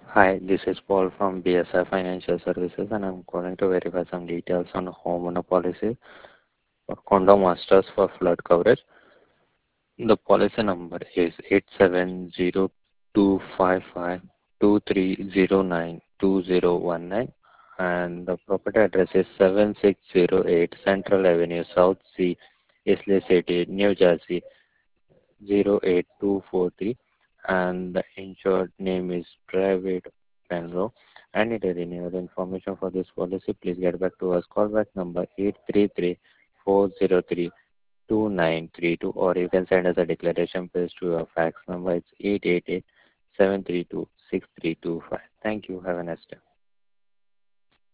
Hi, this is Paul from BSI Financial Services, and I'm calling to verify some details on homeowner policy for condo masters for flood coverage. The policy number is 87025523092019, and the property address is 7608 Central Avenue, South Sea, Islay City, New Jersey 08243, and the insured name is David Penro. I need a renewal information for this policy. Please get back to us. Callback number 833-403-2932, or you can send us a declaration page to your fax number. It's 888-732-6325. Thank you. Have a nice day.